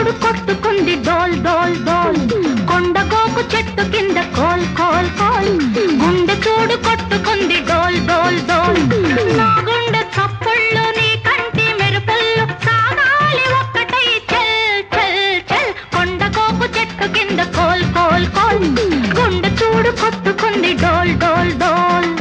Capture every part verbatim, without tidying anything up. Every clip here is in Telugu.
చూడు కొట్టుకుంది డోల్ డోల్ డోల్ కొండగోకు చెట్టు కింద కోల్ కోల్ కోల్ గుండె చూడు కొట్టుకుంది డోల్ డోల్ డోల్ నా గుండె చప్పుళ్ళు నీ కంటి మెరుపుళ్ళు సాగాలి ఒక్కటై చల్ చల్ చల్ కొండగోకు చెట్టు కింద కోల్ కోల్ కోల్ గుండె చూడు కొట్టుకుంది డోల్ డోల్ డోల్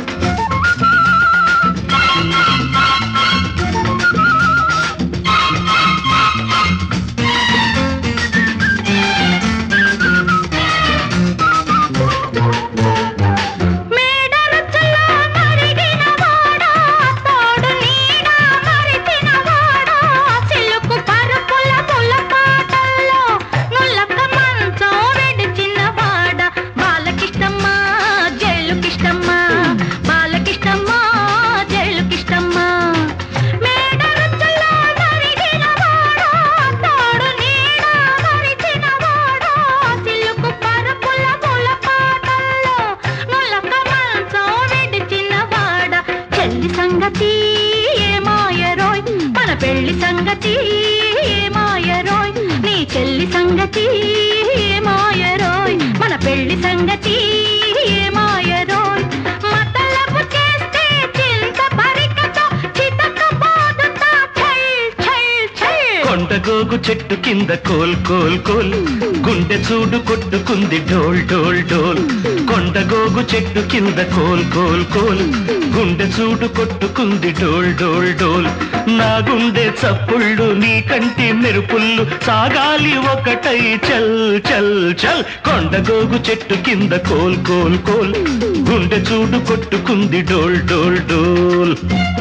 సంగతి ఏమాయరోయ్ మన పెళ్లి సంగతి ఏమాయరోయ్ నీ చెల్లి సంగతి ఏమాయరోయ్ మన పెళ్లి సంగతి ఏమాయరోయ్ మతలబు చేస్తే చింత పరికతో చితక బాదుతా ఛల్ ఛల్ ఛల్ కొండగోగు చెట్టు కింద కోల్ కోల్ కోల్ గుండె చూడు కొట్టుకుంది డోల్ డోల్ డోల్ కొండగోగు చెట్టు కింద కోల్ కోల్ కోల్ గుండె చూడు కొట్టుకుంది డోల్ డోల్ డోల్ నా గుండె చప్పుళ్ళు నీ కంటి మెరుపుళ్ళు సాగాలి ఒకటై చల్ చల్ చల్ కొండగోగు చెట్టు కింద కోల్ కోల్ కోల్ గుండె చూడు కొట్టుకుంది డోల్ డోల్ డోల్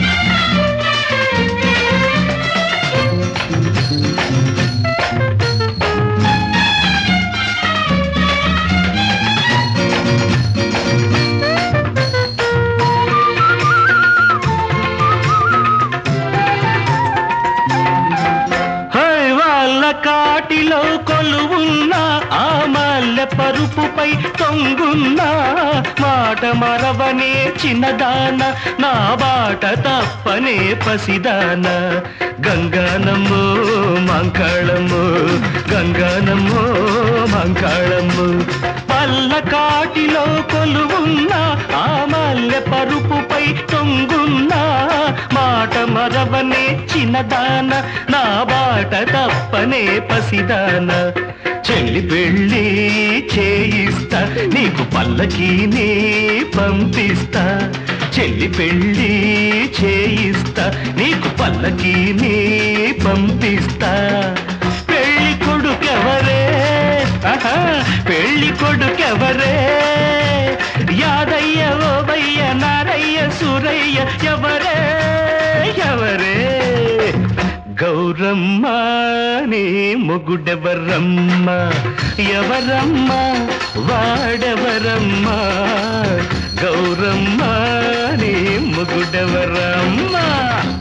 కాటిలో కొలువున్న ఆ మల్లె పరుపుపై తొంగున్న మాట మరవనే చిన్నదాన నా బాట తప్పనే పసిదాన గంగానమ్మో మంకాళమ్మో గంగానమ్మో మంకాళమ్మో పల్ల కాటిలో కొలువున్న ఆ మల్లె పరుపుపై తొంగున్న మాట మరవనే చిన్నదాన నా బాట తప్పనే పసిదాన చెల్లి పెళ్ళి చేయిస్తా నీకు పల్లకీని పంపిస్తా చెల్లి పెళ్ళి చేయిస్తా నీకు పల్లకీని పంపిస్తా పెళ్లి కొడుకెవరే పెళ్లి కొడుకెవరే యాదయ్య ఓబయ్య నారయ్య సురయ్య ఎవరే ఎవరే గౌరమ్మ నీ మొగుడెవరమ్మ ఎవరమ్మ వాడెవరమ్మ గౌరమ్మ నీ మొగుడెవరమ్మ